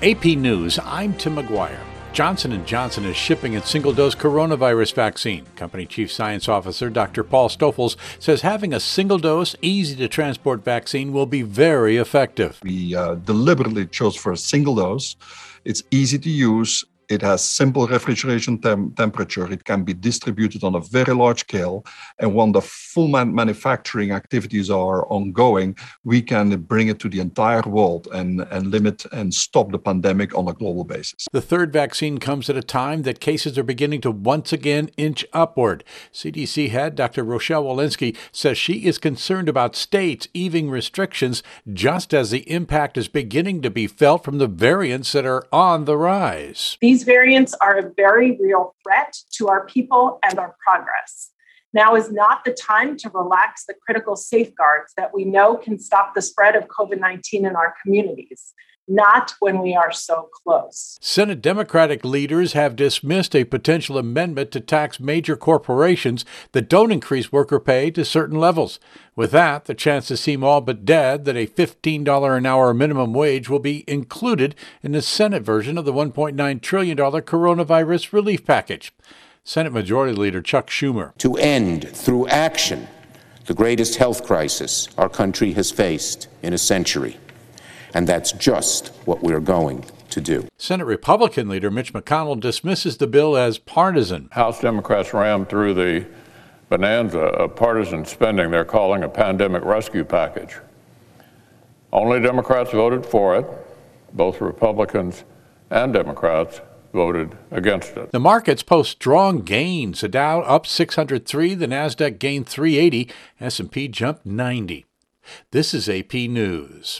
AP News, I'm Tim McGuire. Johnson & Johnson is shipping its single-dose coronavirus vaccine. Company Chief Science Officer Dr. Paul Stoffels says having a single-dose, easy-to-transport vaccine will be very effective. We deliberately chose for a single dose. It's easy to use. It has simple refrigeration temperature. It can be distributed on a very large scale. And when the full manufacturing activities are ongoing, we can bring it to the entire world and limit and stop the pandemic on a global basis. The third vaccine comes at a time that cases are beginning to once again inch upward. CDC head Dr. Rochelle Walensky says she is concerned about states easing restrictions just as the impact is beginning to be felt from the variants that are on the rise. These variants are a very real threat to our people and our progress. Now is not the time to relax the critical safeguards that we know can stop the spread of COVID-19 in our communities, not when we are so close. Senate Democratic leaders have dismissed a potential amendment to tax major corporations that don't increase worker pay to certain levels. With that, the chances seem all but dead that a $15 an hour minimum wage will be included in the Senate version of the $1.9 trillion coronavirus relief package. Senate Majority Leader Chuck Schumer. To end through action the greatest health crisis our country has faced in a century. And that's just what we're going to do. Senate Republican leader Mitch McConnell dismisses the bill as partisan. House Democrats rammed through the bonanza of partisan spending they're calling a pandemic rescue package. Only Democrats voted for it. Both Republicans and Democrats voted against it. The markets post strong gains. The Dow up 603, the Nasdaq gained 380, S&P jumped 90. This is AP News.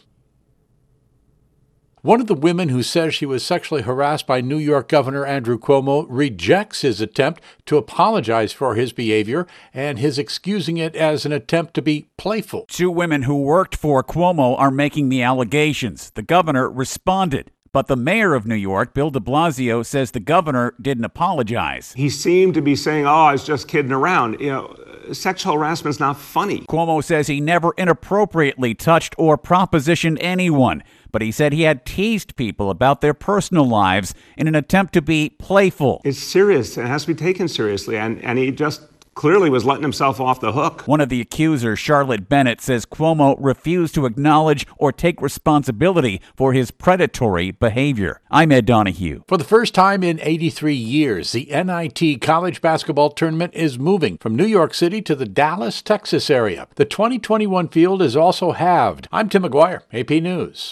One of the women who says she was sexually harassed by New York Governor Andrew Cuomo rejects his attempt to apologize for his behavior and his excusing it as an attempt to be playful. Two women who worked for Cuomo are making the allegations. The governor responded. But the mayor of New York, Bill de Blasio, says the governor didn't apologize. He seemed to be saying, I was just kidding around. Sexual harassment's not funny. Cuomo says he never inappropriately touched or propositioned anyone, but he said he had teased people about their personal lives in an attempt to be playful. It's serious. It has to be taken seriously, and he just clearly was letting himself off the hook. One of the accusers, Charlotte Bennett, says Cuomo refused to acknowledge or take responsibility for his predatory behavior. I'm Ed Donahue. For the first time in 83 years, the NIT college basketball tournament is moving from New York City to the Dallas, Texas area. The 2021 field is also halved. I'm Tim McGuire, AP News.